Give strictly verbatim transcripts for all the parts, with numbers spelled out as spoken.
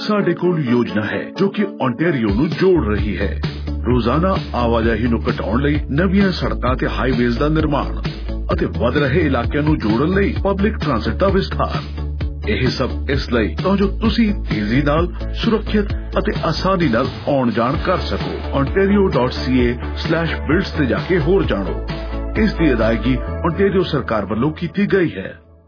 ਸਾਡੇ ਕੋਲ ਯੋਜਨਾ ਹੈ ਜੋ ਕਿ ਓਨਟਾਰੀਓ ਨੂੰ ਜੋੜ ਰਹੀ ਹੈ। ਰੋਜ਼ਾਨਾ ਆਵਾਜਾਈ ਨੂੰ ਘਟਾਉਣ ਲਈ ਨਵੀਆਂ ਸੜਕਾਂ ਤੇ ਹਾਈਵੇਜ਼ ਦਾ ਨਿਰਮਾਣ ਅਤੇ ਵਧ ਰਹੇ ਇਲਾਕਿਆਂ ਨੂੰ ਜੋੜਨ ਲਈ ਪਬਲਿਕ ਟ੍ਰਾਂਸਪੋਰਟ ਦਾ ਵਿਸਥਾਰ। ਇਹ ਸਭ ਇਸ ਲਈ ਤਾਂ ਜੋ ਤੁਸੀਂ ਤੇਜ਼ੀ ਨਾਲ, ਸੁਰੱਖਿਅਤ ਅਤੇ ਆਸਾਨੀ ਨਾਲ ਆਉਣ ਜਾਣ ਕਰ ਸਕੋ। ontario dot c a slash builds ਤੇ ਜਾ ਕੇ ਹੋਰ ਜਾਣੋ। ਇਸ ਦੀ ਅਦਾਇਗੀ ਓਨਟਾਰੀਓ ਸਰਕਾਰ ਵੱਲੋਂ ਕੀਤੀ ਗਈ ਹੈ।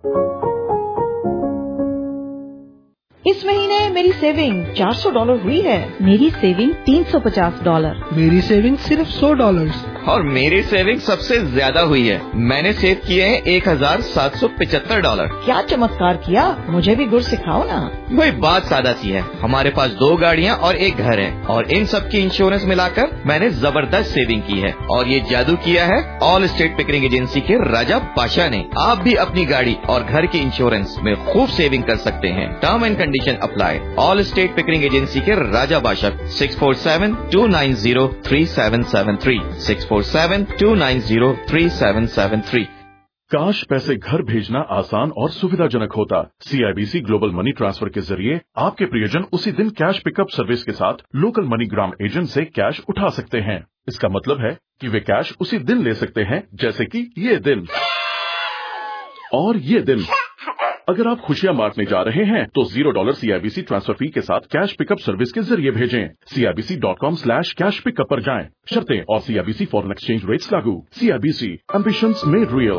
इस महीने मेरी सेविंग चार सौ डॉलर हुई है। मेरी सेविंग तीन सौ पचास डॉलर। मेरी सेविंग सिर्फ सौ डॉलर। और मेरी सेविंग सबसे ज्यादा हुई है। मैंने सेव किए हैं एक हजार सात सौ पिछहत्तर डॉलर। क्या चमत्कार किया, मुझे भी गुर सिखाओ ना। वही बात सादा सी है। हमारे पास दो गाड़ियाँ और एक घर है और इन सब की इंश्योरेंस मिलाकर मैंने जबरदस्त सेविंग की है। और ये जादू किया है ऑल स्टेट पिकरिंग एजेंसी के राजा बादशाह ने। आप भी अपनी गाड़ी और घर की इंश्योरेंस में खूब सेविंग कर सकते हैं। Term and condition apply. All State Pickering agency के राजा बादशाह six four seven two nine zero three seven seven three six four seven two nine zero three seven seven three. काश पैसे घर भेजना आसान और सुविधाजनक होता। सीआईबीसी ग्लोबल मनी ट्रांसफर के जरिए आपके प्रियजन उसी दिन कैश पिकअप सर्विस के साथ लोकल मनीग्राम एजेंट से कैश उठा सकते हैं। इसका मतलब है कि वे कैश उसी दिन ले सकते हैं, जैसे कि ये दिन और ये दिन। अगर आप खुशियां बांटने जा रहे हैं तो zero dollar CIBC transfer fee के साथ कैश पिकअप सर्विस के जरिए भेजें। CIBC dot com slash cash pickup पर जाएं। शर्तें और सीआईबीसी फॉरेन एक्सचेंज रेट्स लागू। CIBC ambitions made real.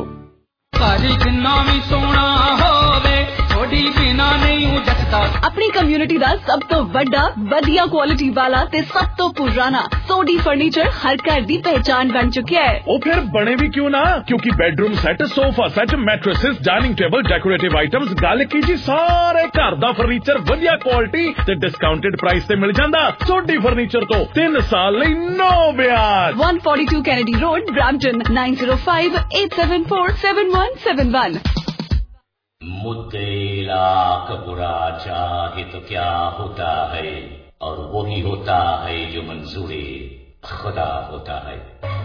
अपनी कम्युनिटी ਦਾ ਸਭ ਤੋਂ ਵੱਡਾ ਵਧੀਆ ਕੁਆਲਿਟੀ ਵਾਲਾ ਤੇ ਸਭ ਤੋਂ ਪੁਰਾਣਾ ਸੋਡੀ ਫਰਨੀਚਰ ਹਰ ਘਰ ਦੀ ਪਹਿਚਾਨ ਬਣ ਚੁੱਕਿਆ ਹੈ। ਉਹ ਫਿਰ ਬਣੇ ਵੀ ਕਿਉਂ ਨਾ, ਕਿਉਂਕਿ bedroom set, sofa set, mattresses, dining table, decorative items, ਗੱਲ ਕੀ ਜੀ ਸਾਰੇ ਘਰ ਦਾ ਫਰਨੀਚਰ ਵਧੀਆ ਕੁਆਲਿਟੀ ਤੇ ਡਿਸਕਾਊਂਟਡ ਪ੍ਰਾਈਸ ਤੇ ਮਿਲ ਜਾਂਦਾ। ਸੋਡੀ ਫਰਨੀਚਰ ਤੋਂ ਤਿੰਨ ਸਾਲ ਲਈ ਨੋ ਵਿਆਜ। one forty-two Kennedy Road, Brampton nine zero five eight seven four seven one seven one। मुद्दे लाख बुरा चाहे तो क्या होता है, और वही होता है जो मंजूरे खुदा होता है।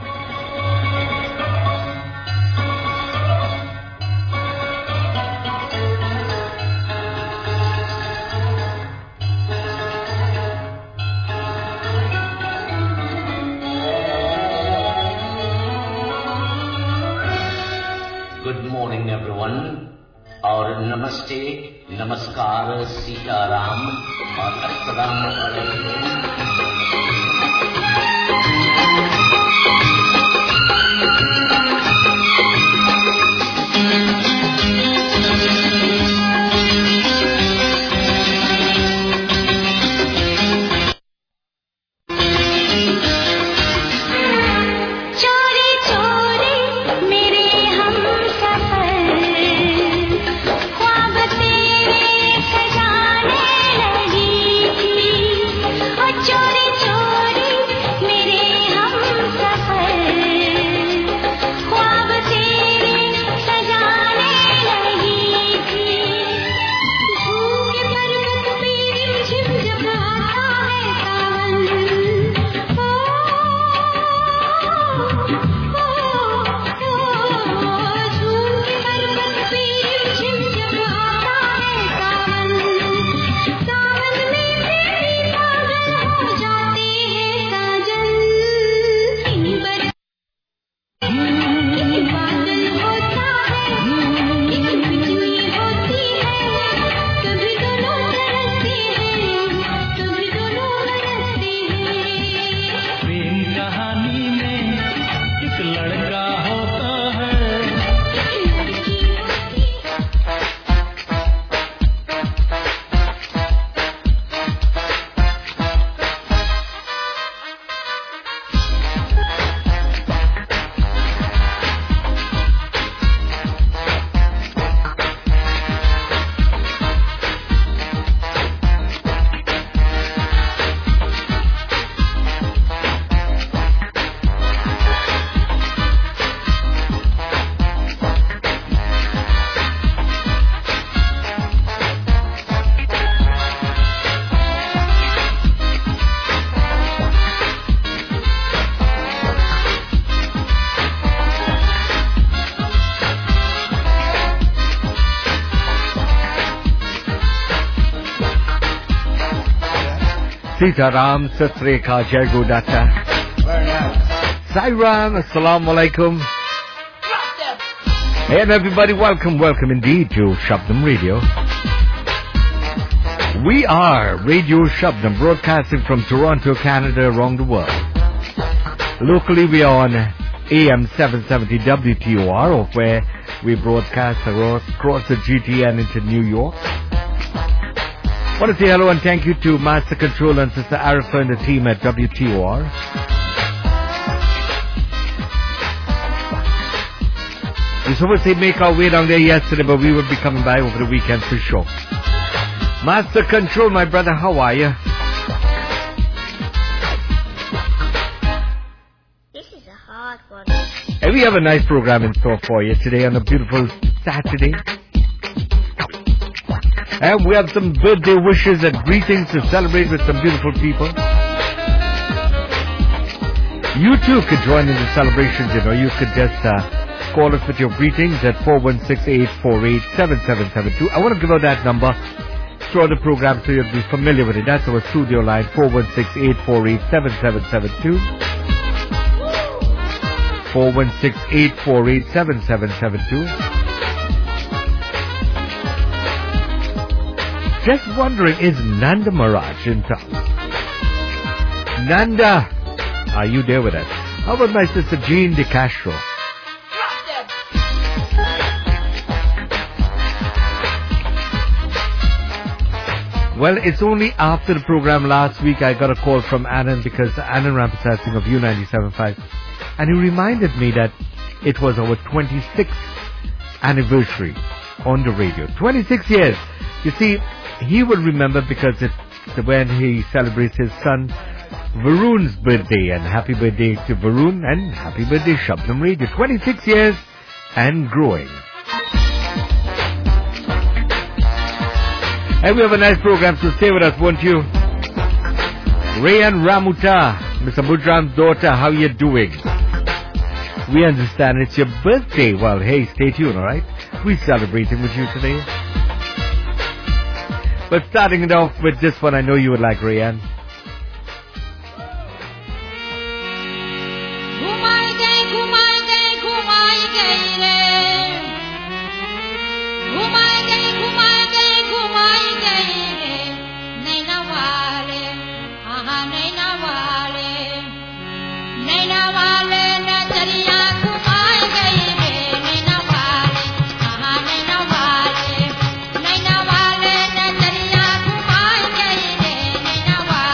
गुड मॉर्निंग एवरीवन और नमस्ते, नमस्कार, सीताराम और अस्सलाम वालेकुम। चोरी Sitaram, Satreka, Jai Godata. Sairam, Assalamu Alaikum. And everybody, welcome, welcome indeed to Shabdam Radio. We are Radio Shabdam, broadcasting from Toronto, Canada, around the world. Locally, we are on A M seven seventy W T O R, of where we broadcast across the G T N into New York. I want to say hello and thank you to Master Control and Sister Arifa and the team at W T O R. We supposed to make our way down there yesterday, but we will be coming by over the weekend for sure. Master Control, my brother, how are you? This is a hard one. And we have a nice program in store for you today on a beautiful Saturday. And we have some birthday wishes and greetings to celebrate with some beautiful people. You too could join in the celebrations, you know. You could just uh, call us with your greetings at four one six, eight four eight, seven seven seven two. I want to give out that number throughout the program so you'll be familiar with it. That's our studio line, four one six, eight four eight, seven seven seven two. four one six, eight four eight, seven seven seven two. Just wondering, is Nanda Maharaj in town? Nanda, are you there with us? How about my sister Jean De Castro? Well, it's only after the program last week I got a call from Anand because Anand Rampasar Singh of U ninety-seven point five, and he reminded me that it was our twenty-sixth anniversary on the radio. twenty-six years. You see, he will remember because it's when he celebrates his son Varun's birthday, and happy birthday to Varun and happy birthday Shabdam Radio. twenty-six years and growing. And we have a nice program, so stay with us, won't you? Rayan Ramuta, Mister Budram's daughter, how you doing? We understand it's your birthday. Well, hey, stay tuned, alright? We're celebrating with you today. But starting it off with this one, I know you would like, Rayan. Nana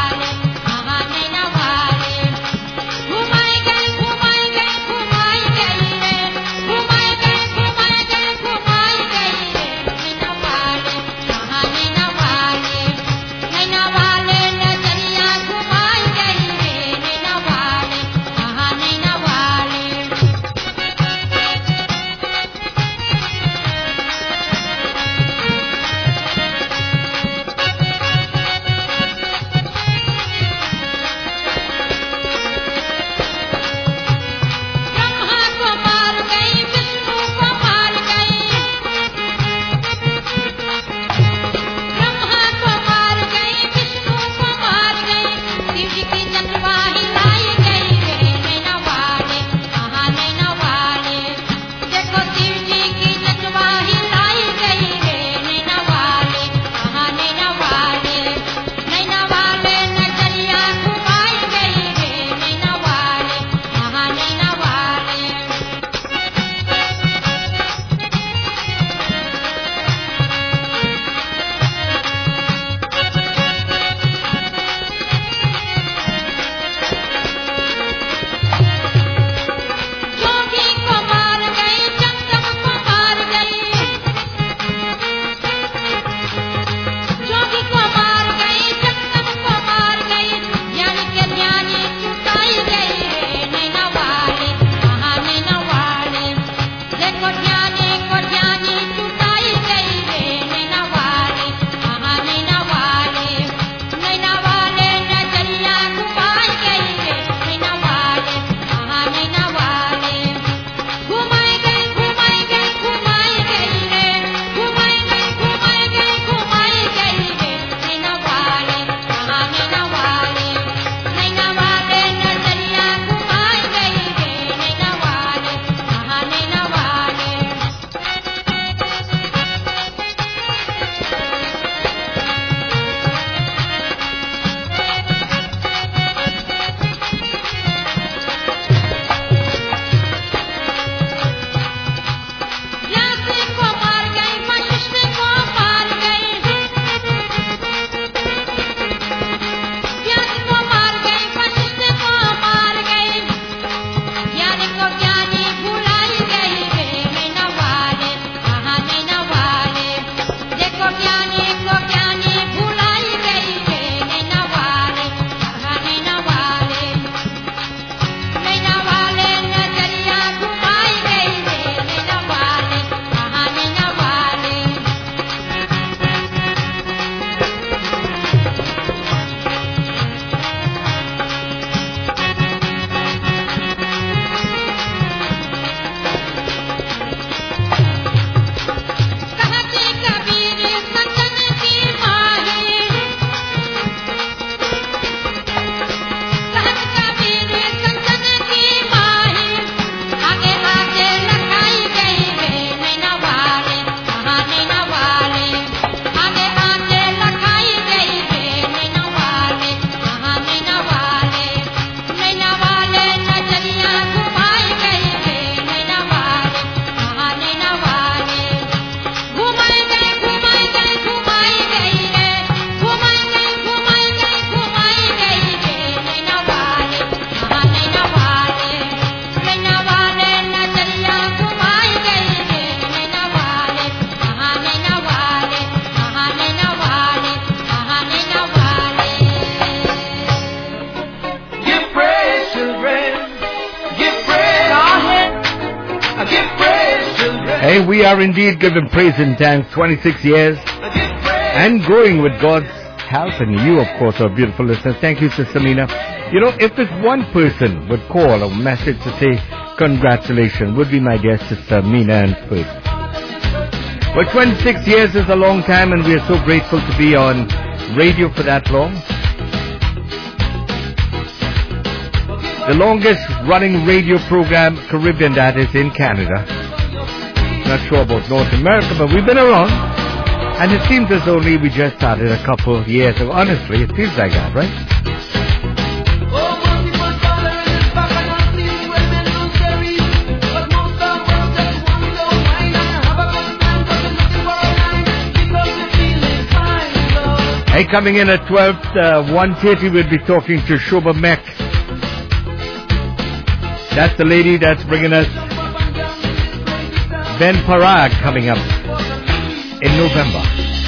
Hey, we are indeed giving praise and thanks. twenty-six years and growing with God's help, and you, of course, are beautiful listeners. Thank you, Sister Mina. You know, if it's one person would call a message to say congratulations, would be my dear Sister Mina and Perth. Well, twenty-six years is a long time, and we are so grateful to be on radio for that long. The longest running radio program, Caribbean, that is in Canada. Not sure about North America, but we've been around. And it seems as only we just started a couple of years ago. Honestly, it feels like that, right? Hey, coming in at twelve, uh, one thirty, we'll be talking to Shoba Mek. That's the lady that's bringing us Ben Parag coming up in November.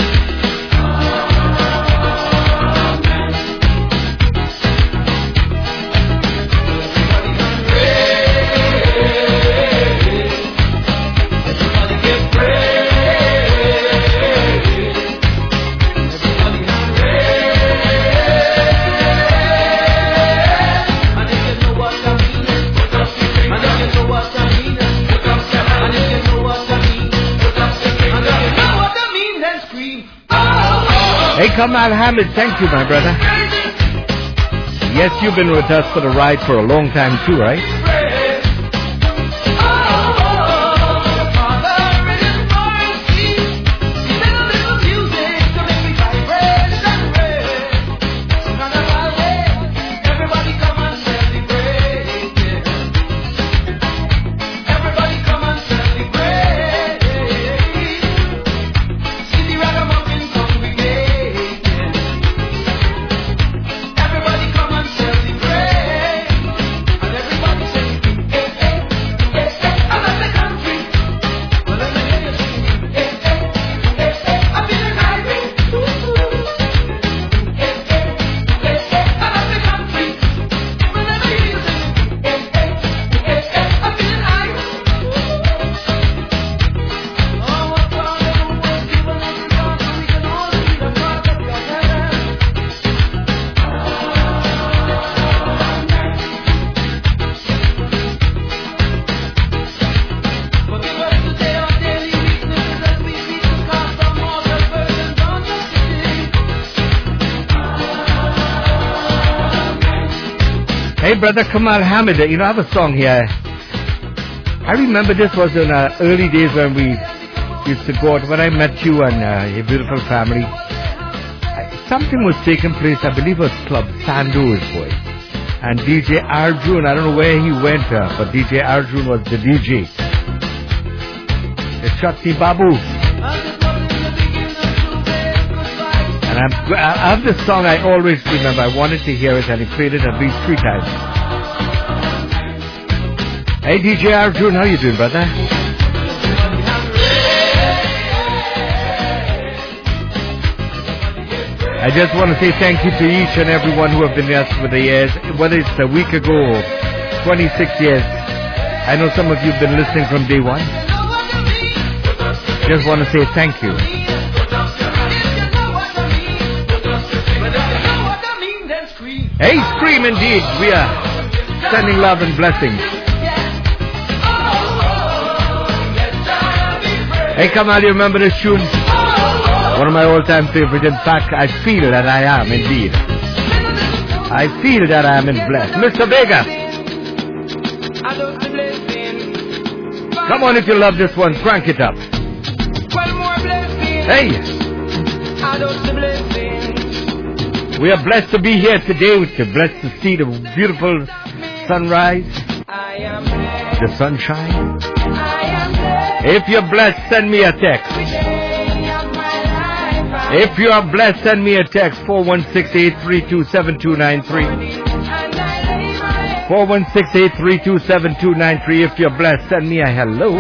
Hey, Kamal Hamid, thank you, my brother. Yes, you've been with us for the ride for a long time too, right? Hey, brother Kamal Hamid, you know, I have a song here. I remember this was in uh, early days when we used to go out, when I met you and uh, your beautiful family. Something was taking place, I believe it was Club Sandoz, boy. And D J Arjun, I don't know where he went, uh, but D J Arjun was the D J. The Shakti Babu. And I'm, I have this song I always remember. I wanted to hear it, and he played it at least three times. Hey, D J Arjun, how you doing, brother? I just want to say thank you to each and everyone who have been with us for the years, whether it's a week ago or twenty-six years. I know some of you have been listening from day one. Just want to say thank you. Hey, scream indeed. We are sending love and blessings. Hey, Kamal, you remember this tune? One of my all-time favorites. In fact, I feel that I am indeed. I feel that I am in blessed. Mister Vega. Come on, if you love this one, crank it up. Hey. We are blessed to be here today. We're blessed to see the beautiful sunrise, the sunshine. If you're blessed, send me a text. If you are blessed, send me a text, four one six, eight three two, seven two nine three. four one six, eight three two, seven two nine three. If you're blessed, send me a hello.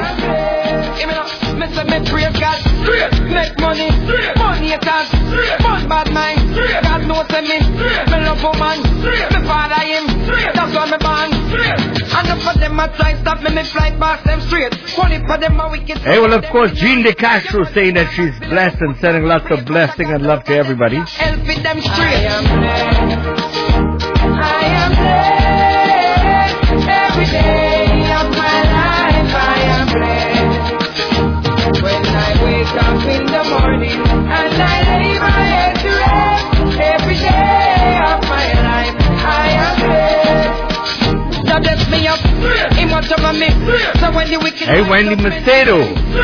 Make money, money attacks, fun bad mind. God knows me, me love woman, me father him, that's why me born. And the Enough of them a try stop me, me fly past them straight. Only for them a wicked. Hey, well, of course, Jean De Castro saying that she's blessed and sending lots of blessing and love to everybody. Help with them straight. I am blessed. I am blessed. Every day of my life I am blessed. When I wake up in the morning and I lay my head to rest. Every day of my life I am blessed. God bless me up. Him watch over me. So when the wicked. Hey, Wendy Macedo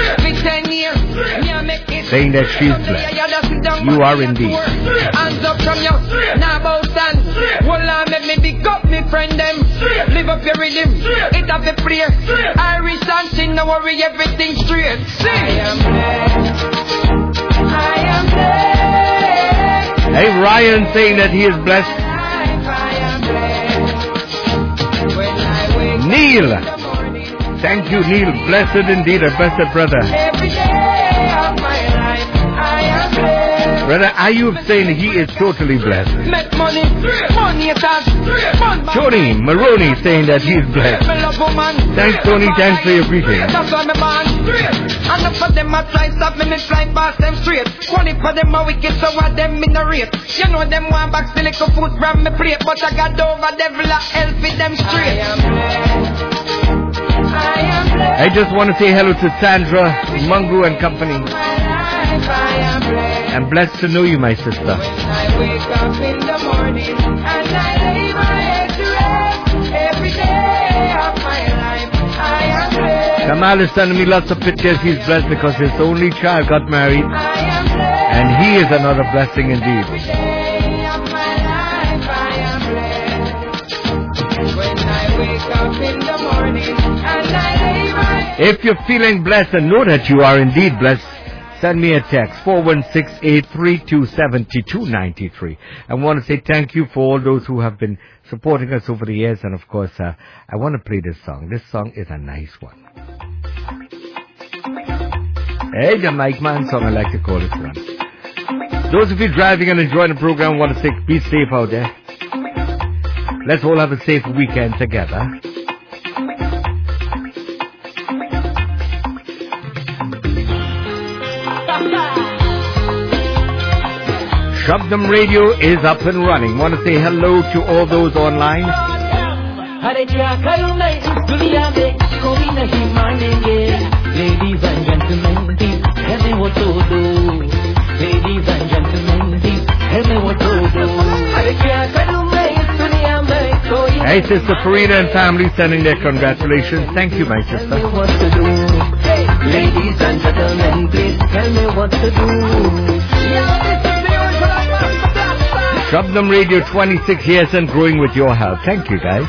saying that she's blessed. You are indeed. Hands up from you. Now bow stand. Well, I make me big up me friend them. Live up your rhythm. It have a prayer. Irish dancing, no worry, everything straight. Sing. I am blessed. I am blessed. Hey, Ryan saying that he is blessed. Neil, thank you, Neil. Blessed indeed, a blessed brother. Every day of my life, I am blessed. Brother Ayub saying he is totally blessed. Make money, money attack. Tony Maroney saying that he is blessed. Thanks, Tony. Thanks for your greeting. That's why me born. Enough of them a try stop me, me fly past them straight. Only for them a wicked, so what them in the rate. You know them want back the little food from me plate, but I got over devil a help with them straight. I am blessed. I am blessed. I just want to say hello to Sandra, Mungu and company. I'm blessed to know you, my sister. When I wake up in the morning and I lay my head to rest, every day of my life I am blessed. Kamal is sending me lots of pictures. He's blessed because his only child got married. I am blessed. And he is another blessing indeed. Every day of my life I am blessed. When I wake up in the morning and I lay my head. If you're feeling blessed and know that you are indeed blessed, send me a text, four one six, eight three two, seven two nine three. I want to say thank you for all those who have been supporting us over the years. And of course, uh, I want to play this song. This song is a nice one. Hey, the Mike Man song, I like to call it one. Those of you driving and enjoying the program, I want to say be safe out there. Let's all have a safe weekend together. Shabdam Radio is up and running. Want to say hello to all those online? Ladies and gentlemen, please tell me what to do. Ladies and gentlemen, please tell me what to do. Hey, Sister Farina and family sending their congratulations. Thank you, my sister. Tell me what to do. Ladies and gentlemen, please tell me what to do. Shabdam Radio, twenty-six years and growing with your help. Thank you, guys.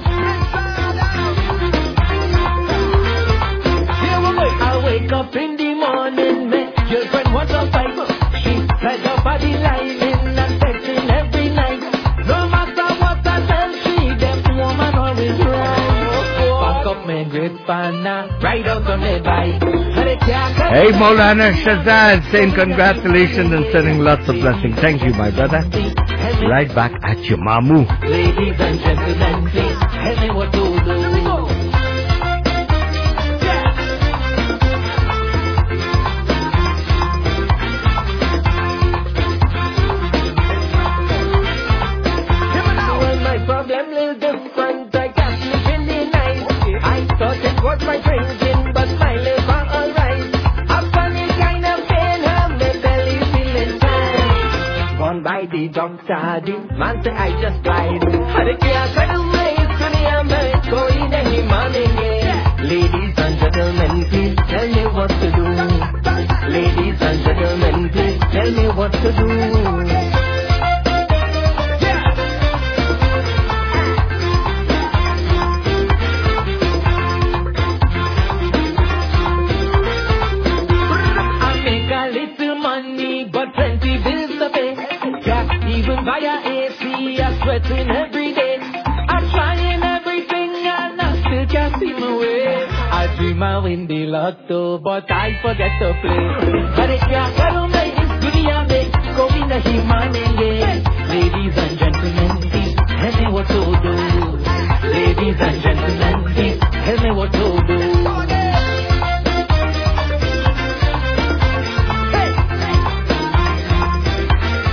I wake up in the morning, my girlfriend was a fight. She tried her body lying and texting every night. No matter what I tell, she that woman always right. Back up my great partner, ride out on the bike. Hey, Maulana Shazad saying congratulations and sending lots of blessings. Thank you, my brother. Right back at your mamu. Ladies and gentlemen, please tell me what to do. When my problem little different, I can't sleep in the night. I thought it was my drinking, but my liver alright. A funny kind of pain, and my belly feeling fine. Gone by the doctor, the man say I just died. Had a care for the ways to the ambulance, going any morning. Ladies and gentlemen, please tell me what to do. Ladies and gentlemen, please tell me what to do. Via A C, I'm sweating every day. I'm trying everything and I still can't see my way. I dream I win the lotto, but I forget to play. But if you're fellow me, it's good to me. Go in the human. Ladies and gentlemen, please tell me what to do. Ladies and gentlemen,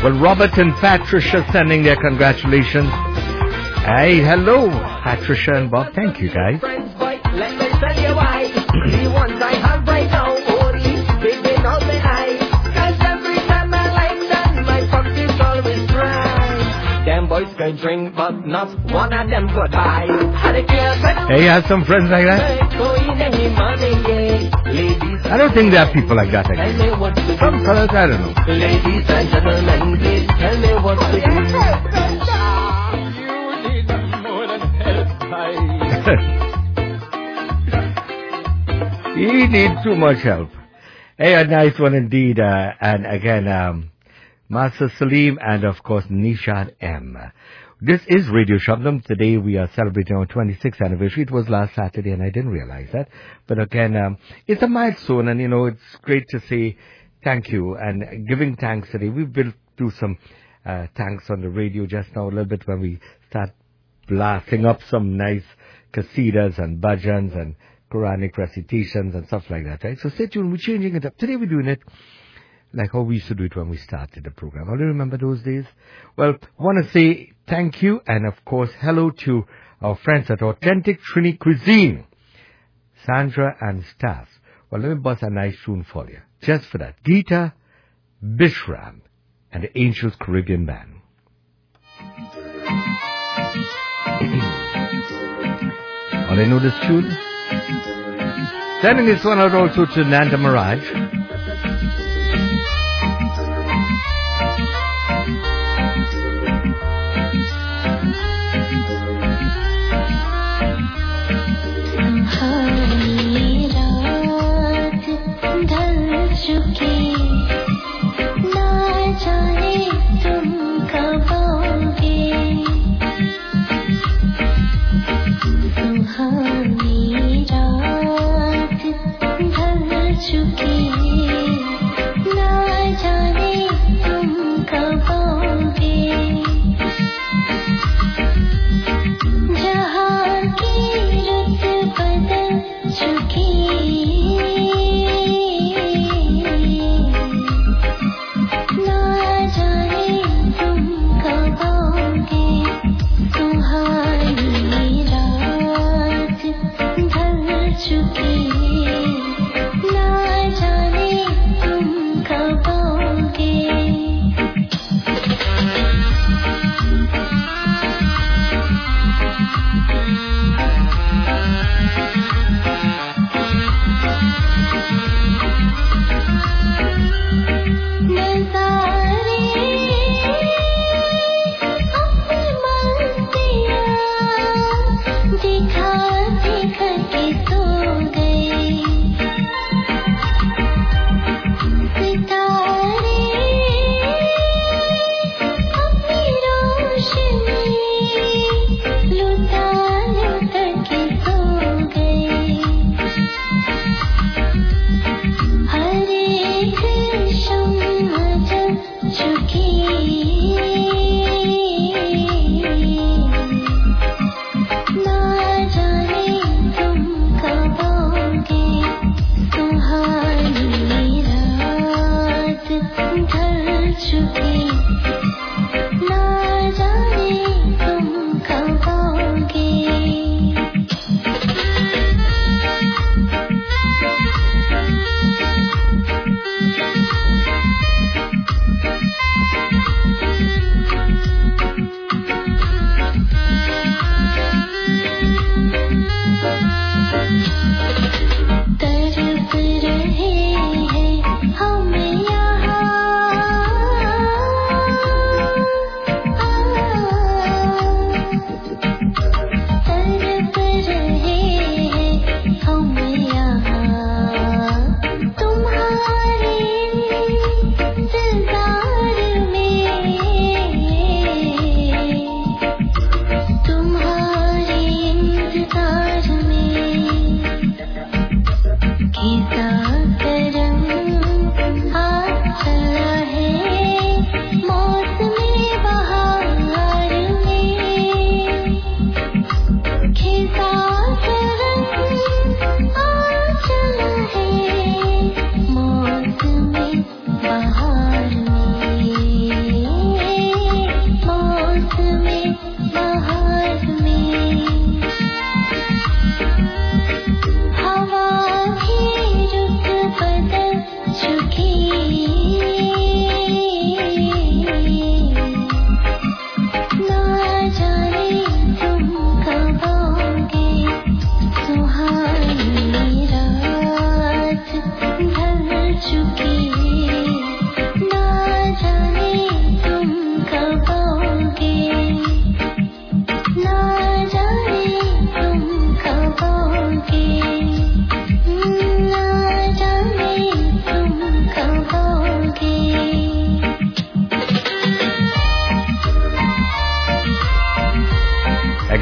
Well, Robert and Patricia sending their congratulations. Hey, hello, Patricia and Bob. Thank you, guys. Friends, boy, let me tell you why. The ones I have right now, only giving out the eye. Cause every time I like them, my pocket's always dry. Them boys can drink, but not one of them could buy. Hey, you have some friends like that? I don't think there are people like that again. Some fellas, I don't know. Ladies and gentlemen, please tell me what to do. He needs too much help. Hey, a nice one indeed. Uh, and again, um, Master Salim and of course Nishad M. This is Radio Shabnam. Today we are celebrating our twenty-sixth anniversary. It was last Saturday and I didn't realize that. But again, um, it's a milestone and you know, it's great to say thank you and giving thanks today. We will do some uh, thanks on the radio just now a little bit when we start blasting up some nice qasidas and bhajans and Quranic recitations and stuff like that, right? So stay tuned. We're changing it up. Today we're doing it like how we used to do it when we started the program. How do you remember those days? Well, want to say thank you and, of course, hello to our friends at Authentic Trini Cuisine, Sandra and staff. Well, let me bust a nice tune for you. Just for that. Geeta Bishram and the Angels Caribbean Band. Oh, they know this tune? Sending this one out also to Nanda Mirage. ना जाने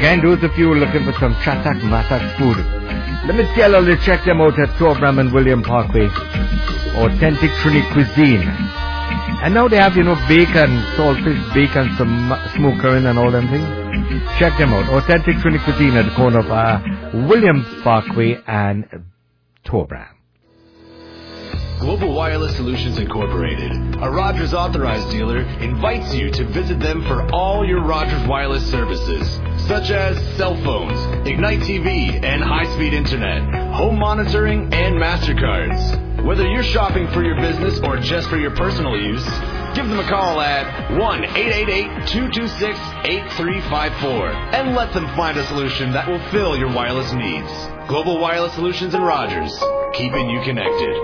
Again, those of you looking for some chatak matak food, let me tell you to check them out at Torbram and William Parkway. Authentic Trini cuisine. And now they have, you know, bacon, saltfish, bacon, some smoked curry and all them things. Check them out. Authentic Trini cuisine at the corner of uh, William Parkway and Torbram. Global Wireless Solutions Incorporated, a Rogers authorized dealer, invites you to visit them for all your Rogers wireless services, such as cell phones, Ignite T V, and high-speed internet, home monitoring, and MasterCards. Whether you're shopping for your business or just for your personal use, give them a call at one eight eight eight, two two six, eight three five four and let them find a solution that will fill your wireless needs. Global Wireless Solutions and Rogers, keeping you connected.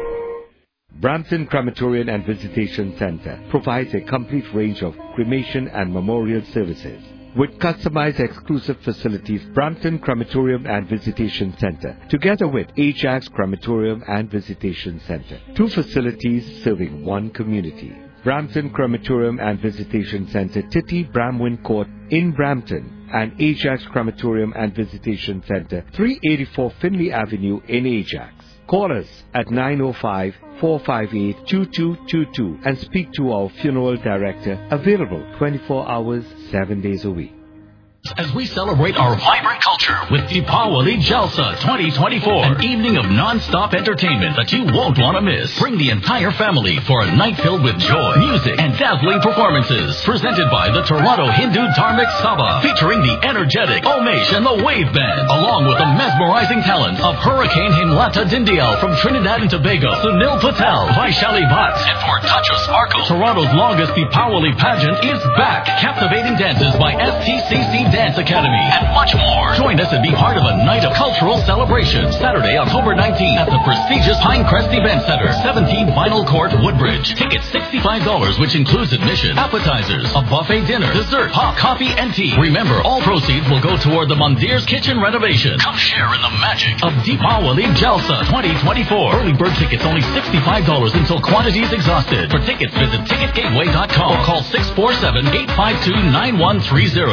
Brampton Crematorium and Visitation Center provides a complete range of cremation and memorial services. With customized exclusive facilities, Brampton Crematorium and Visitation Center, together with Ajax Crematorium and Visitation Center, two facilities serving one community. Brampton Crematorium and Visitation Center, Titty Bramwin Court in Brampton, and Ajax Crematorium and Visitation Center, three eighty-four Finley Avenue in Ajax. Call us at nine oh five, four five eight, two two two two and speak to our funeral director, available twenty-four hours, seven days a week. As we celebrate our vibrant culture with Deepawali Jalsa twenty twenty-four, an evening of non-stop entertainment that you won't want to miss. Bring the entire family for a night filled with joy, music, and dazzling performances. Presented by the Toronto Hindu Dharmic Sabha, featuring the energetic Omesh and the Wave Band, along with the mesmerizing talent of Hurricane Himlata Dindyal from Trinidad and Tobago, Sunil Patel, Vaishali Bhatt, and for a touch of sparkle, Toronto's longest Deepawali pageant is back. Captivating dances by S T C C Dance Academy, and much more. Join us and be part of a night of cultural celebration. Saturday, October nineteenth at the prestigious Pinecrest Event Center, seventeen Vinyl Court, Woodbridge. Tickets sixty-five dollars, which includes admission, appetizers, a buffet dinner, dessert, hot coffee, and tea. Remember, all proceeds will go toward the Mandir's kitchen renovation. Come share in the magic of Deepawali Jalsa twenty twenty-four. Early bird tickets only sixty-five dollars until quantities exhausted. For tickets, visit ticket gateway dot com or call six four seven, eight five two, nine one three zero.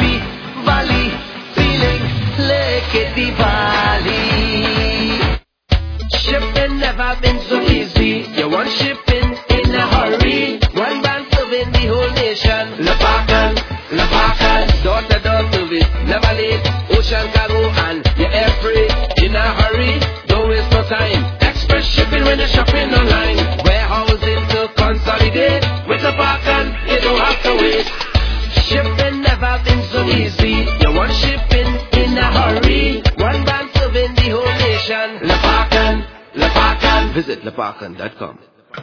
Valley, feeling like a Diwali. Shipping never been so easy. You want shipping in a hurry. One band serving the whole nation. Lapakan, Lapakan, door to door service, never late. Ocean cargo and you're air freight in a hurry. Don't waste no time. Express shipping when you're shopping online. Warehousing to consolidate. With Lapakan, you don't have to wait. Shipping never been so easy. You want shipping in a hurry. One band serving the whole nation. Lapakan, Lapakan. Visit lapakan dot com.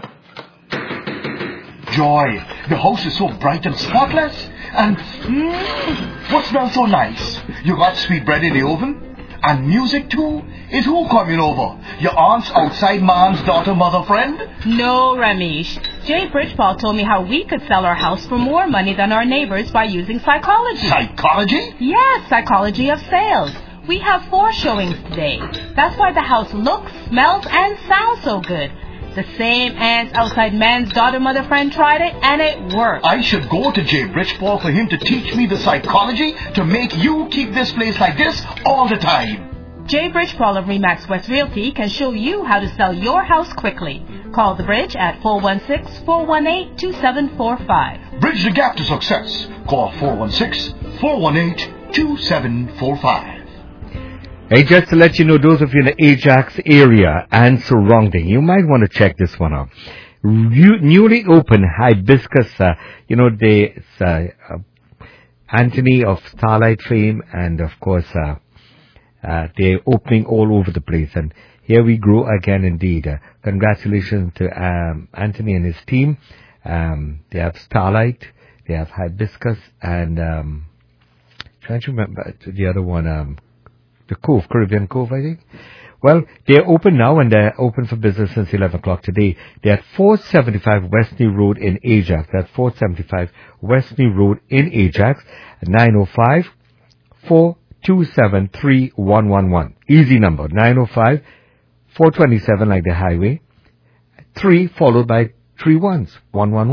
Joy, the house is so bright and spotless. And mm, what smells so nice? You got sweet bread in the oven? And music too? Is who coming over? Your aunt's outside man's daughter, mother, friend? No, Ramesh. Jay Bridgepal told me how we could sell our house for more money than our neighbors by using psychology. Psychology? Yes, psychology of sales. We have four showings today. That's why the house looks, smells, and sounds so good. The same aunt's outside man's daughter, mother, friend tried it, and it worked. I should go to Jay Bridgepal for him to teach me the psychology to make you keep this place like this all the time. Jay Bridgepal of Remax West Realty can show you how to sell your house quickly. Call the Bridge at four one six, four one eight, two seven four five. Bridge the gap to success. Call four one six, four one eight, two seven four five. Hey, just to let you know, those of you in the Ajax area and surrounding, you might want to check this one out. New, newly opened Hibiscus, uh, you know, they, uh, uh, Anthony of Starlight fame, and of course, uh, uh, they're opening all over the place. And here we grow again indeed. Uh, congratulations to um, Anthony and his team. Um, they have Starlight, they have Hibiscus, and um, trying to remember the other one, um, the Cove, Caribbean Cove, I think. Well, they're open now, and they're open for business since eleven o'clock today. They're at four seventy-five Westney Road in Ajax. That's four seventy-five Westney Road in Ajax, nine oh five, four two seven, three one one one. Easy number, nine oh five, four two seven like the highway, three followed by three ones, one one one.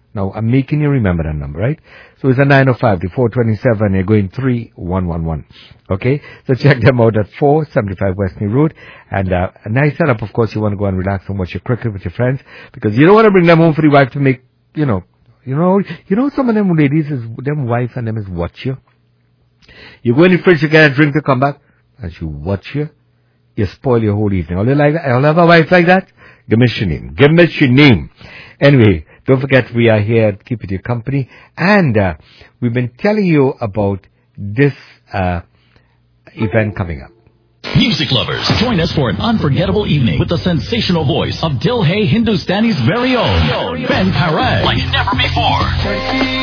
Now, I'm making you remember that number, right? So it's a nine oh five to four twenty-seven. You're going three one one one. Okay? So check them out at four seventy-five Westney Road. And uh, a nice setup, of course. You want to go and relax and watch your cricket with your friends. Because you don't want to bring them home for the wife to make, you know, you know, you know some of them ladies, is them wife and them is watch you. You go in the fridge, you get a drink to come back. As you watch you, you spoil your whole evening. All you like that? All have a wife like that? Give me your name. Give me your name. Anyway, don't forget we are here to keep it your company. And uh, we've been telling you about this uh, event coming up. Music lovers, join us for an unforgettable evening with the sensational voice of Dilhay Hindustani's very own, Ben Parag, like never before.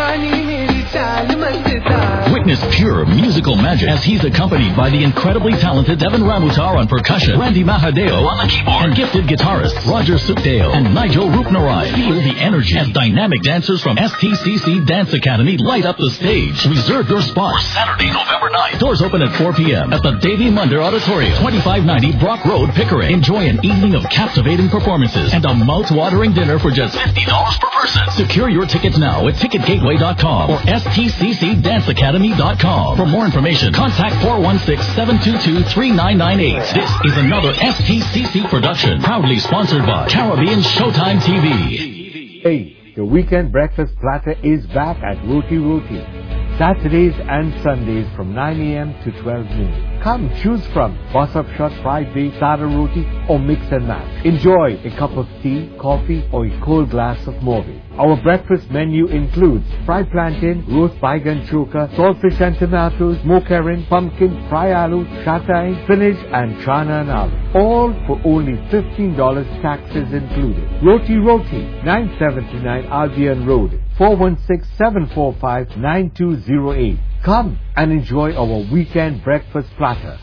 Witness pure musical magic as he's accompanied by the incredibly talented Devin Ramutar on percussion, Randy Mahadeo on the keyboard, and gifted guitarists Roger Sukdeo and Nigel Rupnarai. Feel the energy as dynamic dancers from S T C C Dance Academy light up the stage. Reserve your spot for Saturday, November ninth. Doors open at four p.m. at the Davy Munder Auditorium, twenty-five ninety Brock Road, Pickering. Enjoy an evening of captivating performances and a mouth-watering dinner for just fifty dollars per person. Secure your tickets now at ticket gateway dot com or S T C C dance academy dot com. For more information, contact four one six, seven two two, three nine nine eight. This is another S T C C production, proudly sponsored by Caribbean Showtime T V. Hey, the weekend breakfast platter is back at Roti Roti. Saturdays and Sundays from nine a.m. to twelve noon. Come choose from boss-up shot, fried beef, sada roti, or mix and match. Enjoy a cup of tea, coffee, or a cold glass of Morbi. Our breakfast menu includes fried plantain, roast baigan choka, saltfish and tomatoes, smoked herring, pumpkin, fry aloo, shatai, spinach, and chana and aloo. All for only fifteen dollars, taxes included. Roti Roti, nine seventy-nine Albion Road, four one six, seven four five, nine two zero eight. Come and enjoy our weekend breakfast platter.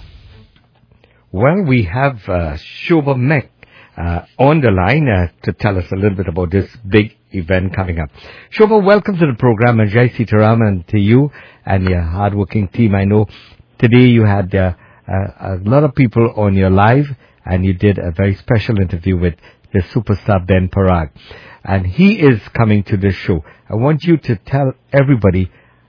Well, we have uh, Shobha Mek uh, on the line uh, to tell us a little bit about this big event coming up. Shobha, welcome to the program, and Jai Sitaraman to you and your hardworking team. I know today you had uh, uh, a lot of people on your live, and you did a very special interview with the superstar Ben Parag. And he is coming to this show. I want you to tell everybody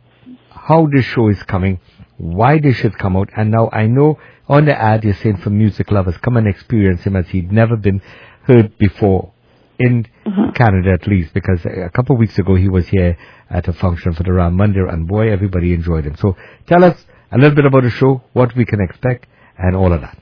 how this show is coming, why they should come out. And now I know on the ad you're saying for music lovers, come and experience him as he'd never been heard before in mm-hmm. Canada at least, because a couple of weeks ago he was here at a function for the Ram Mandir, and boy, everybody enjoyed him. So tell us a little bit about the show, what we can expect, and all of that.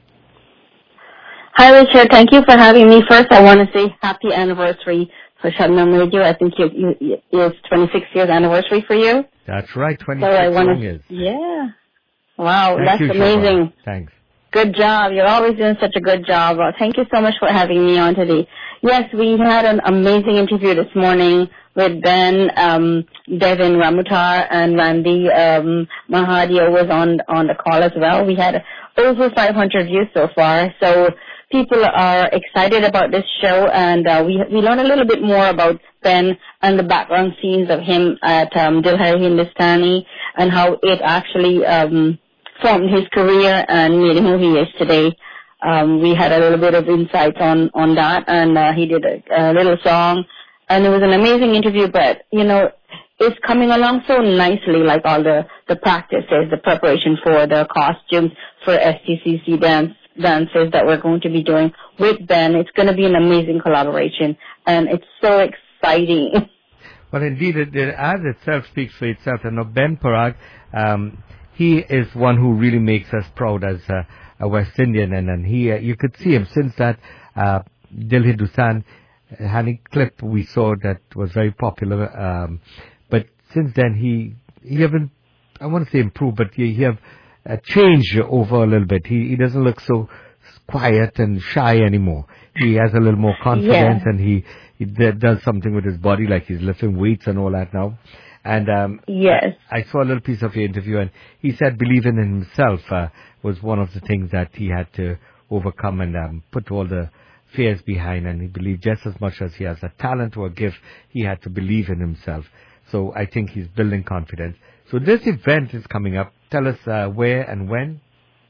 Hi, Richard. Thank you for having me. First, I want to say happy anniversary for Shabnam Radio. I think you, you, it's twenty-six years anniversary for you. That's right, twenty-six so I wanna, years. Yeah. Wow, Thank that's you, amazing. Shobha. Thanks. Good job. You're always doing such a good job. Well, thank you so much for having me on today. Yes, we had an amazing interview this morning with Ben, um, Devin Ramutar, and Randy um, Mahadio was on on the call as well. We had over five hundred views so far, so people are excited about this show, and uh, we we learned a little bit more about Ben and the background scenes of him at um, Dilhay Hindustani and how it actually um, formed his career and made him who he is today. Um, we had a little bit of insights on, on that, and uh, he did a, a little song, and it was an amazing interview, but, you know, it's coming along so nicely, like all the, the practices, the preparation for the costumes for S T C C dance dances that we're going to be doing with Ben. It's going to be an amazing collaboration, and it's so exciting. Well, indeed, it, the ad itself speaks for itself. And now Ben Parag, um, he is one who really makes us proud as uh, a West Indian, and, and he, uh, you could see him since that uh, Dil Hindustan Hani clip we saw that was very popular. Um, but since then, he he haven't, I want to say improved, but he, he have uh, changed over a little bit. He he doesn't look so quiet and shy anymore. He has a little more confidence, yeah. and he he d- does something with his body, like he's lifting weights and all that now. And um, yes, I, I saw a little piece of your interview, and he said believing in himself uh, was one of the things that he had to overcome and um, put all the fears behind. And he believed just as much as he has a talent or a gift, he had to believe in himself. So I think he's building confidence. So this event is coming up. Tell us uh, where and when.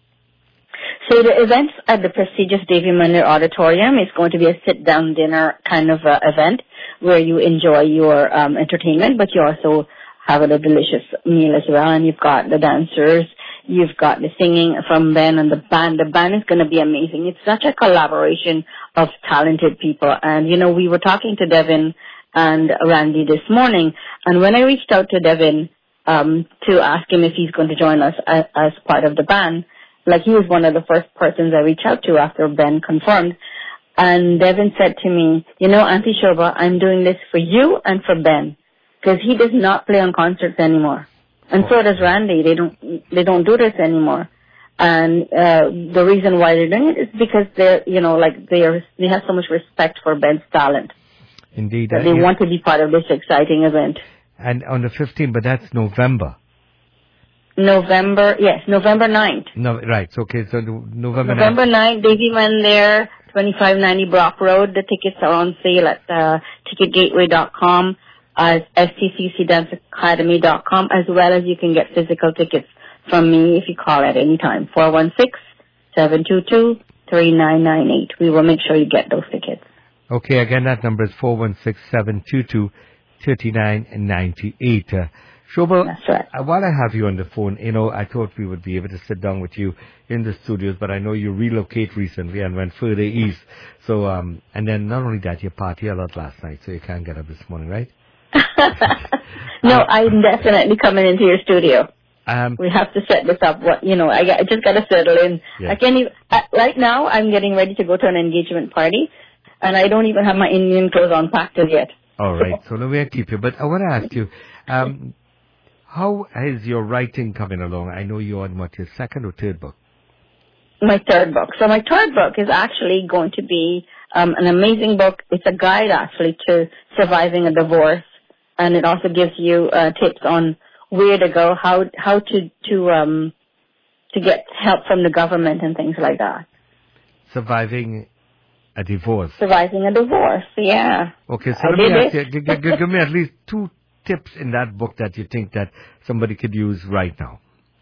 So the event's at the prestigious Davy Munder Auditorium. It's going to be a sit-down dinner kind of uh, event where you enjoy your um, entertainment, but you also have a delicious meal as well. And you've got the dancers, you've got the singing from Ben and the band. The band is going to be amazing. It's such a collaboration of talented people. And, you know, we were talking to Devin and Randy this morning, and when I reached out to Devin um, to ask him if he's going to join us as, as part of the band, like he was one of the first persons I reached out to after Ben confirmed. And Devin said to me, you know, Auntie Shobha, I'm doing this for you and for Ben, because he does not play on concerts anymore. And so does Randy. They don't, they don't do this anymore. And, uh, the reason why they're doing it is because they're, you know, like they are, they have so much respect for Ben's talent. Indeed. That uh, they yeah. want to be part of this exciting event. And on the fifteenth, but that's November. November, yes, November ninth. No, right. Okay, so no- November November ninth. ninth, Davy Man there, twenty-five ninety Brock Road. The tickets are on sale at uh, ticket gateway dot com, as S T C C dance academy dot com, as well as you can get physical tickets from me if you call at any time, four one six, seven two two, three nine nine eight. We will make sure you get those tickets. Okay, again, that number is four one six, seven two two, three nine nine eight. Uh, Shobha, That's right. uh, while I have you on the phone, you know, I thought we would be able to sit down with you in the studios, but I know you relocate recently and went further east. So, um, and then not only that, you party a lot last night, so you can't get up this morning, right? No, uh, I'm definitely coming into your studio. Um, we have to set this up. What you know, I, got, I just got to settle in. Yeah. I can't even. I, right now, I'm getting ready to go to an engagement party, and I don't even have my Indian clothes on packed as yet. All right, so let me keep you. But I want to ask you, um, how is your writing coming along? I know you're on what, your second or third book? My third book. So my third book is actually going to be um, an amazing book. It's a guide actually to surviving a divorce, and it also gives you uh, tips on where to go, how how to to um to get help from the government and things like that. Surviving a divorce. Surviving a divorce, yeah. Okay, so I let me did ask it. you, g- g- give me at least two tips in that book that you think that somebody could use right now.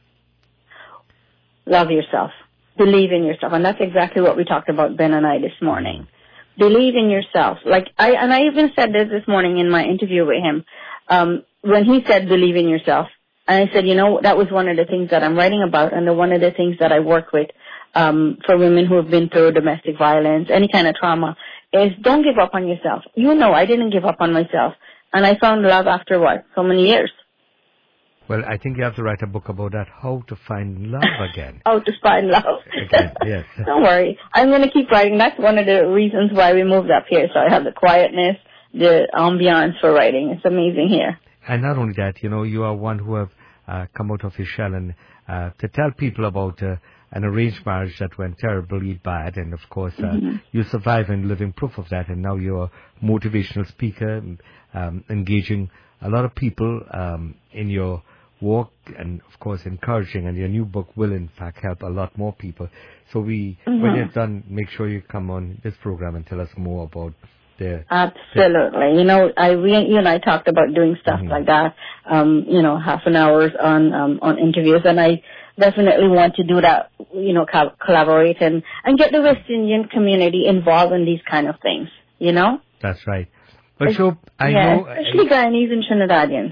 Love yourself. Believe in yourself. And that's exactly what we talked about, Ben and I, this morning. Believe in yourself. Like I and I even said this this morning in my interview with him. Um, when he said believe in yourself, and I said, you know, that was one of the things that I'm writing about, and the, one of the things that I work with um, for women who have been through domestic violence, any kind of trauma, is don't give up on yourself. You know, I didn't give up on myself, and I found love after what, so many years. Well, I think you have to write a book about that, how to find love again. How to find love. Again, yes. Don't worry. I'm going to keep writing. That's one of the reasons why we moved up here. So I have the quietness, the ambiance for writing. It's amazing here. And not only that, you know, you are one who have uh, come out of your shell and uh, to tell people about uh, an arranged marriage that went terribly bad. And, of course, uh, Mm-hmm. you survive and living proof of that. And now you're a motivational speaker, um, engaging a lot of people um, in your walk and, of course, encouraging. And your new book will, in fact, help a lot more people. So we, Mm-hmm. when you're done, make sure you come on this program and tell us more about the... Absolutely. You know, I we, you and I talked about doing stuff Mm-hmm. like that, um, you know, half an hour on um, on interviews. And I definitely want to do that, you know, co- collaborate and, and get the West Indian community involved in these kind of things, you know? That's right. But so I yeah, know... especially Guyanese and Trinidadians.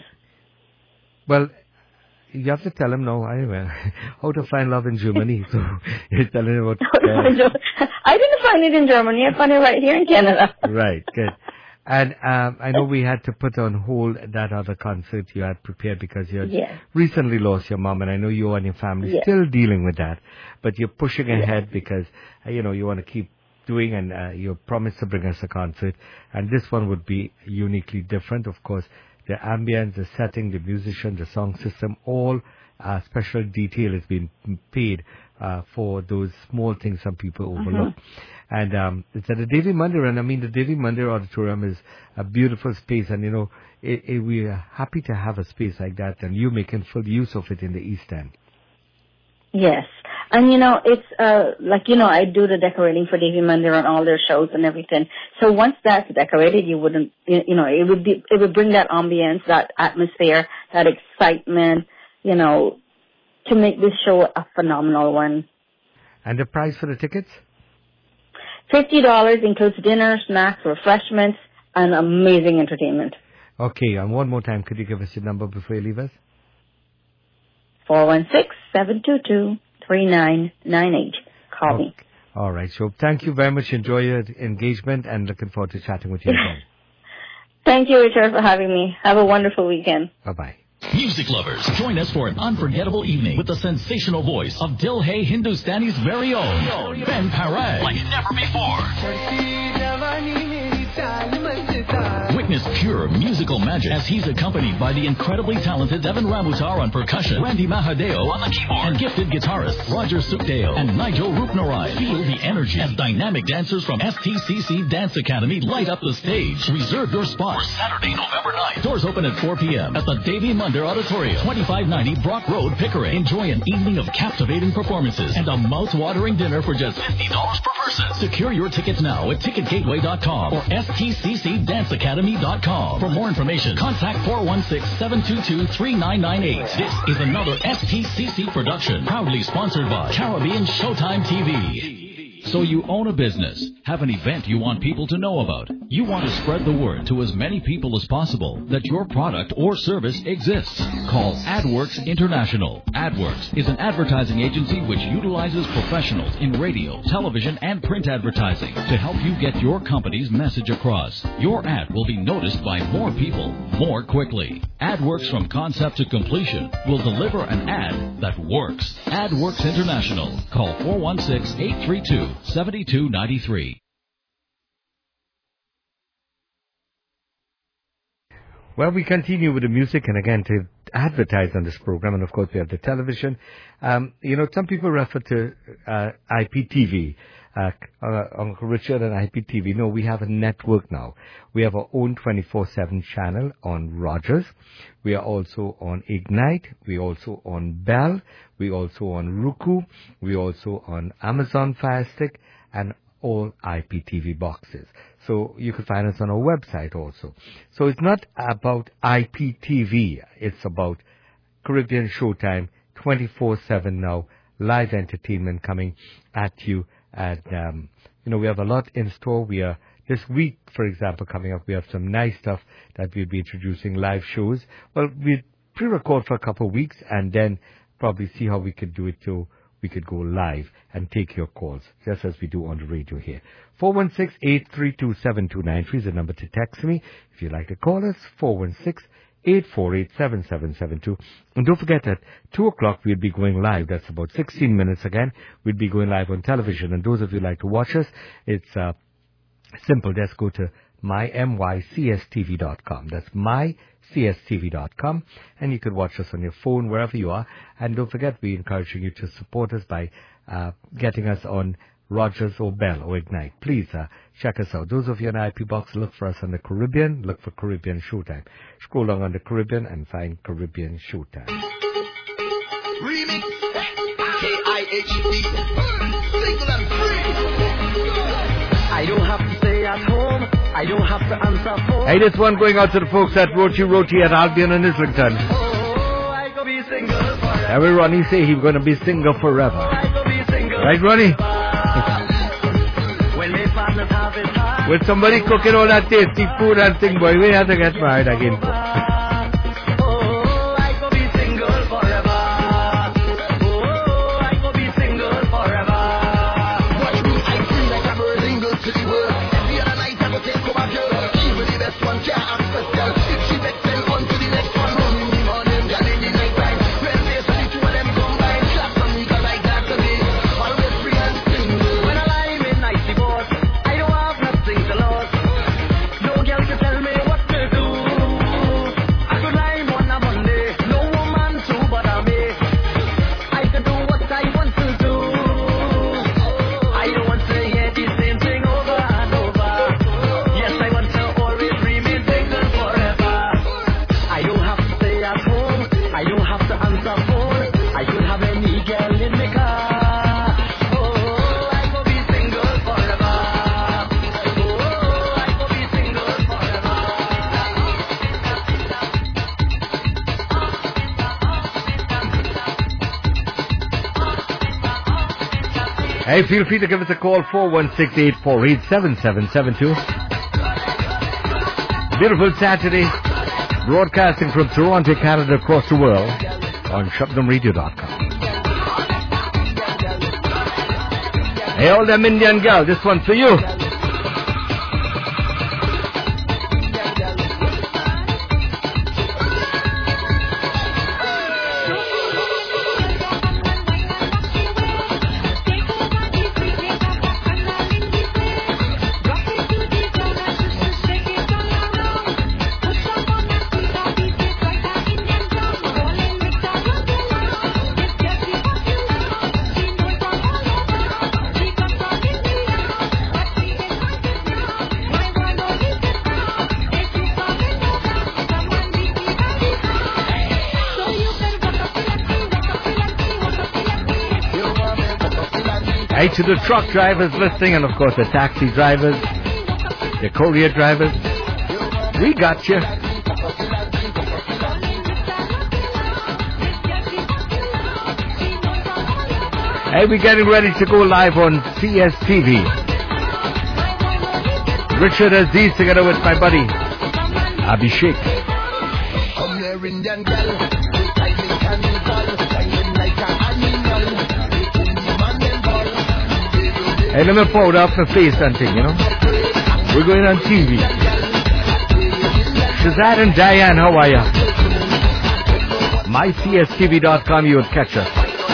Well, you have to tell him now, anyway, how to find love in Germany. So you're telling him about... Uh, I didn't find it in Germany. I found it right here in Canada. Right, good. And um, I know we had to put on hold that other concert you had prepared because you had Yes. recently lost your mom, and I know you and your family Yes. still dealing with that. But you're pushing Yes. ahead because, uh, you know, you want to keep doing, and uh, you promised to bring us a concert. And this one would be uniquely different, of course. The ambience, the setting, the musician, the song system, all uh, special detail is being paid uh, for those small things some people overlook. Mm-hmm. And um, it's at the Devi Mandir, and I mean the Devi Mandir Auditorium is a beautiful space, and you know it, it, we are happy to have a space like that, and you making full use of it in the East End. Yes. And, you know, it's, uh, like, you know, I do the decorating for Devi Mandir on all their shows and everything. So once that's decorated, you wouldn't, you, you know, it would be, it would bring that ambience, that atmosphere, that excitement, you know, to make this show a phenomenal one. And the price for the tickets? fifty dollars includes dinner, snacks, refreshments, and amazing entertainment. Okay, and one more time, could you give us your number before you leave us? four one six, seven two two, three nine nine eight. Call okay. me. All right, so thank you very much. Enjoy your engagement and looking forward to chatting with you again. Thank you, Richard, for having me. Have a wonderful weekend. Bye-bye. Music lovers, join us for an unforgettable evening with the sensational voice of Dil Hai Hindustani's very own, Ben Paray. Like never before. Witness pure musical magic as he's accompanied by the incredibly talented Devin Ramutar on percussion, Randy Mahadeo on the keyboard, and gifted guitarists Roger Sukdeo and Nigel Rupnarai. Feel the energy as dynamic dancers from S T C C Dance Academy light up the stage. Reserve your spot for Saturday, November ninth. Doors open at four p.m. at the Davy Munder Auditorium, twenty-five ninety Brock Road, Pickering. Enjoy an evening of captivating performances and a mouth-watering dinner for just fifty dollars per person. Secure your tickets now at ticket gateway dot com or S T C C dance academy dot com. For more information, contact four one six, seven two two, three nine nine eight. This is another S T C C production, proudly sponsored by Caribbean Showtime T V. So you own a business, have an event you want people to know about. You want to spread the word to as many people as possible that your product or service exists. Call AdWorks International. AdWorks is an advertising agency which utilizes professionals in radio, television, and print advertising to help you get your company's message across. Your ad will be noticed by more people more quickly. AdWorks from concept to completion will deliver an ad that works. AdWorks International. Call four one six, eight three two, seven two nine three. Well, we continue with the music, and again, to advertise on this program, and of course we have the television. Um, you know, some people refer to uh, I P T V. Uh, uh, Uncle Richard and I P T V. No, we have a network now. We have our own twenty-four seven channel on Rogers. We are also on Ignite. We also on Bell. We also on Roku. We also on Amazon Fire Stick and all I P T V boxes. So you can find us on our website also. So it's not about I P T V. It's about Caribbean Showtime twenty-four seven now. Live entertainment coming at you. And, um, you know, we have a lot in store. We are, this week, for example, coming up, we have some nice stuff that we'll be introducing, live shows. Well, we'll pre-record for a couple of weeks and then probably see how we could do it so we could go live and take your calls, just as we do on the radio here. four one six, eight three two, seven two nine three is the number to text me. If you'd like to call us, four one six, eight four eight, seven seven seven two. And don't forget that two o'clock we'll be going live. That's about sixteen minutes again. We'll be going live on television. And those of you who like to watch us, it's uh, simple. Just go to my m y c s t v dot com. That's my c s t v dot com. And you can watch us on your phone, wherever you are. And don't forget, we're encouraging you to support us by uh, getting us on Rogers or Bell or Ignite. Please uh, check us out. Those of you in I P box, look for us on the Caribbean. Look for Caribbean Showtime. Scroll along on the Caribbean and find Caribbean Showtime. Remix K I H D Single and free. I don't have to stay at home. I don't have to answer phone. Hey, this one going out to the folks at Roti Roti at Albion and Islington. Oh, I could be single forever. Every Ronnie say he's going to be single forever. I could be single. Right, Ronnie? With somebody cooking all that tasty food and thing, boy, we have to get married again. Oh, I could be single forever. Oh, I could be single forever. Watch me, I'm free like I'm a single to the world. Every other night I go take over a girl. Even the best one can't access girl. If she makes them on to the next one. Home in the morning, girl in the night time. When they see the two of them combine, clap for me cause I got to be always free and single. When I lie in night divorce, I don't have nothing to lose. No girl can tell me what to do. I could lie on a Monday, no woman to bother me. I can do what I want to do. I don't want to hear the same thing over and over. Yes, I want to always remain single forever. I don't have to stay at home. I don't have to answer phone. I could have any girl in my car. Oh, I could be single forever. Oh, I could be single forever. Hey, feel free to give us a call, four one six, eight four eight, seven seven seven two. Beautiful Saturday, broadcasting from Toronto, Canada, across the world on Shabdam Radio dot com. Hey, all them Indian girl, this one's for you. Hey, to the truck drivers listening, and of course the taxi drivers, the courier drivers, we got you. Hey, we're getting ready to go live on C S T V. Richard Aziz together with my buddy Abhishek. Come here, Indian girl. Hey, let me powder up my face and thing, you know. We're going on T V. Shazad and Diane, how are ya? my C S T V dot com, you would catch us.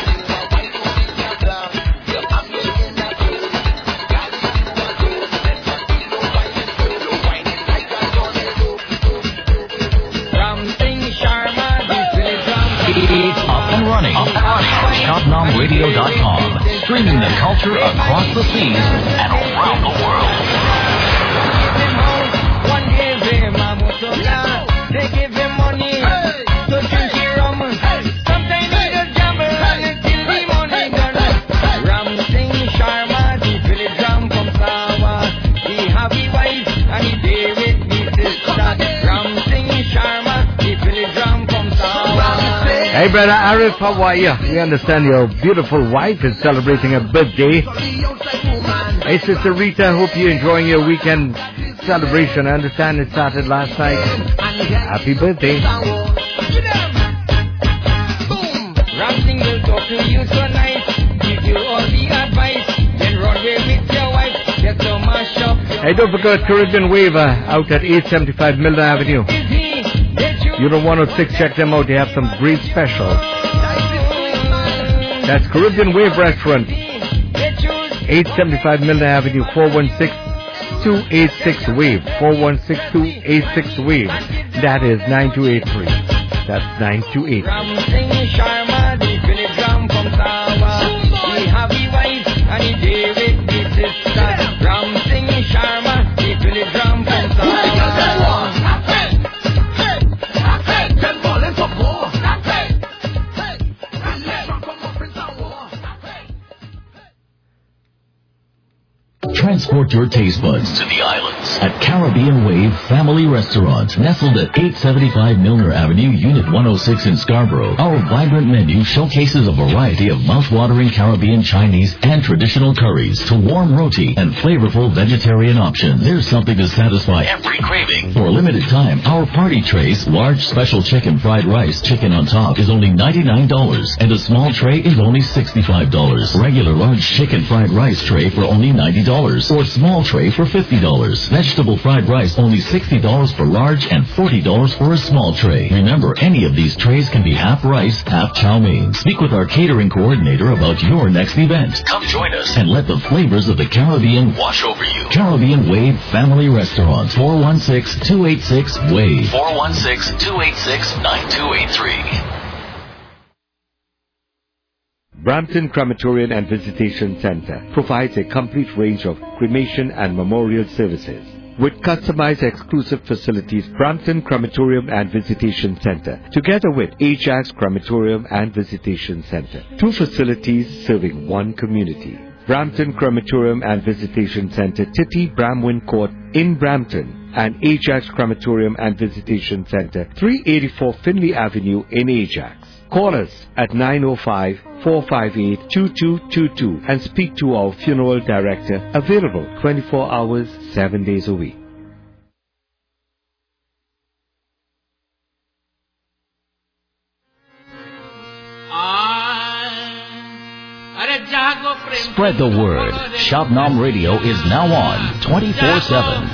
It's up and running. Up and running. Shabnam Radio dot com. Streaming the culture across the seas and around the world. One gave him a motola, they give him money to drink the rum. Sometimes he just gamble until the money gone. Ram Singh Sharma, the village ram from Sawa. He have a wife and he day with his sister. Ram Singh Sharma, the village ram from Sawa. Hey, brother Arif, how are you? We understand your beautiful wife is celebrating a birthday. Hey, Sister Rita, hope you're enjoying your weekend celebration. I understand it started last night. Happy birthday. Ramsing will talk to you so nice, give you all the advice, then run away with your wife, get to mash up. Hey, don't forget Caribbean Wave uh, out at eight seventy-five Milner Avenue. You don't want to six, check them out. They have some great specials. That's Caribbean Wave Restaurant, eight seventy-five Milner Avenue, four one six, two eight six, WAVE, four one six, two eight six, WAVE. That is nine two eight three. That's nine two eight three. Ram Singh Sharma, the village ram from Sawa. He have a wife and he day with his sister. Ram Singh Sharma, the village ram from Sawa. Transport your taste buds to the islands at Caribbean Wave Family Restaurant, nestled at eight seventy-five Milner Avenue, Unit one oh six in Scarborough. Our vibrant menu showcases a variety of mouth-watering Caribbean, Chinese, and traditional curries to warm roti and flavorful vegetarian options. There's something to satisfy every craving. For a limited time, our party trays, large special chicken fried rice, chicken on top, is only ninety-nine dollars, and a small tray is only sixty-five dollars. Regular large chicken fried rice tray for only ninety dollars. Or small tray for fifty dollars. Vegetable fried rice only sixty dollars for large and forty dollars for a small tray. Remember, any of these trays can be half rice, half chow mein. Speak with our catering coordinator about your next event. Come join us and let the flavors of the Caribbean wash over you. Caribbean Wave Family Restaurant, four one six, two eight six, WAVE. four one six, two eight six, nine two eight three. Brampton Crematorium and Visitation Center provides a complete range of cremation and memorial services. With customized exclusive facilities, Brampton Crematorium and Visitation Center, together with Ajax Crematorium and Visitation Center, two facilities serving one community. Brampton Crematorium and Visitation Center, Titty Bramwin Court in Brampton, and Ajax Crematorium and Visitation Center, three eighty-four Finley Avenue in Ajax. Call us at nine oh five, four five eight, two two two two and speak to our funeral director, available twenty-four hours, seven days a week. Spread the word. Shabnam Radio is now on twenty-four seven.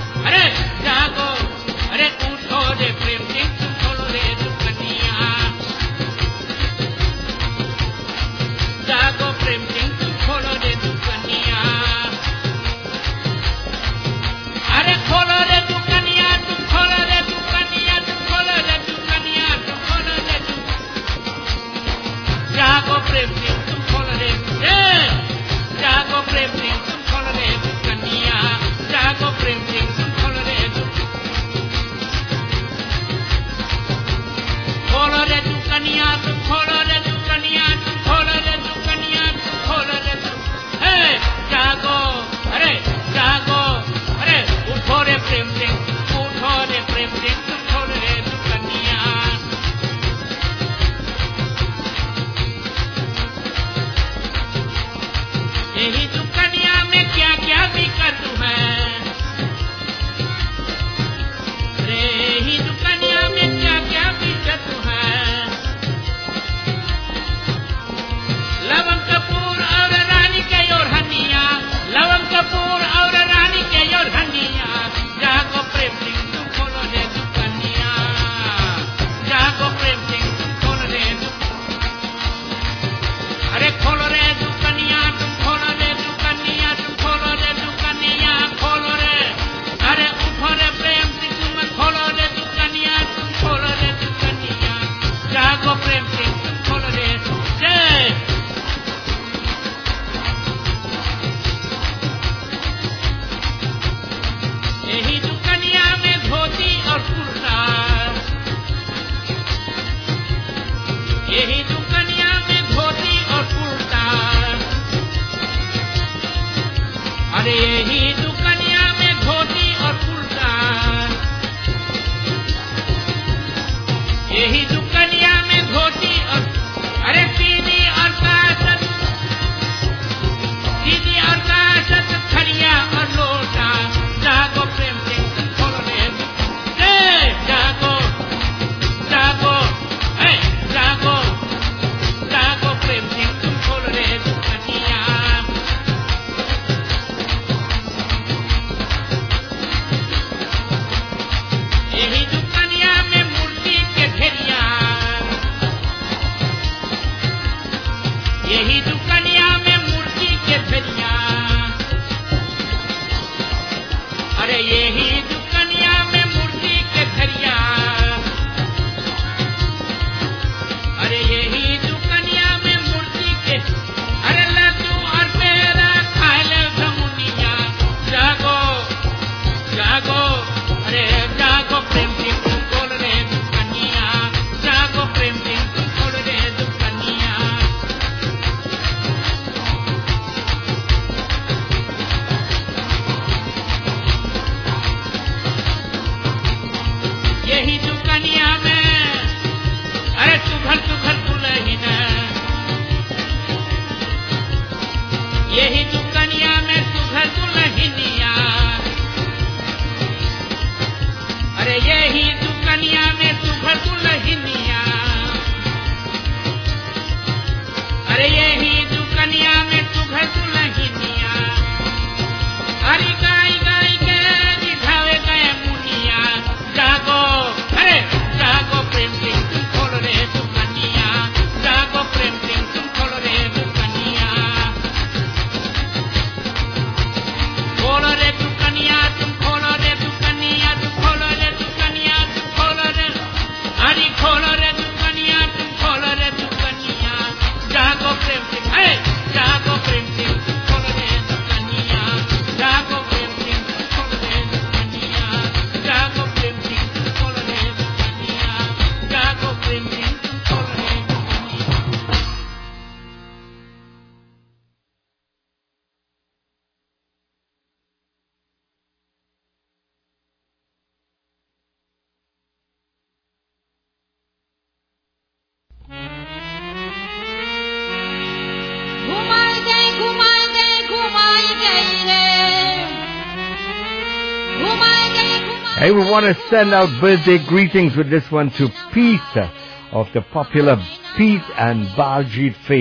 Hey, we want to send out birthday greetings with this one to Pete of the popular Pete and Baljit fame.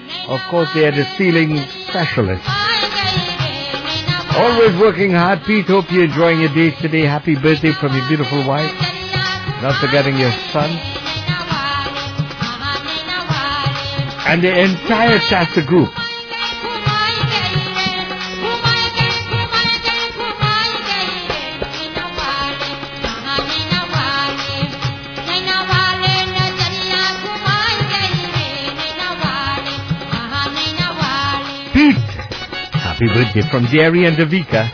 Of course, they are the ceiling specialists. Always working hard. Pete, hope you're enjoying your day today. Happy birthday from your beautiful wife. Not forgetting your son. And the entire Shasta group. Pete! Happy birthday from Jerry and Davika.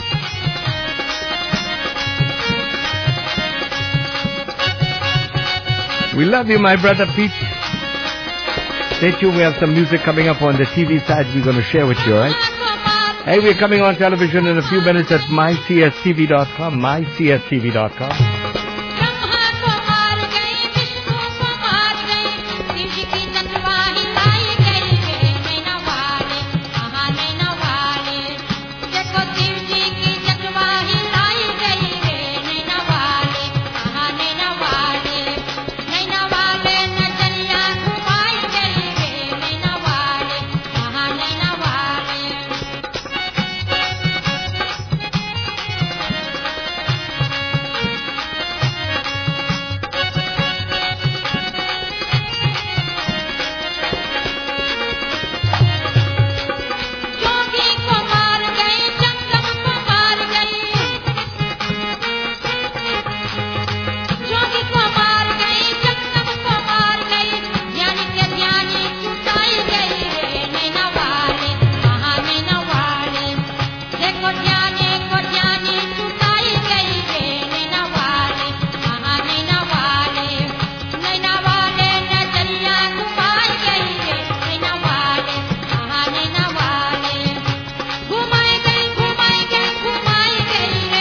We love you, my brother Pete. Stay tuned, we have some music coming up on the T V side we're going to share with you, alright? Hey, we're coming on television in a few minutes at my c s t v dot com, my c s t v dot com.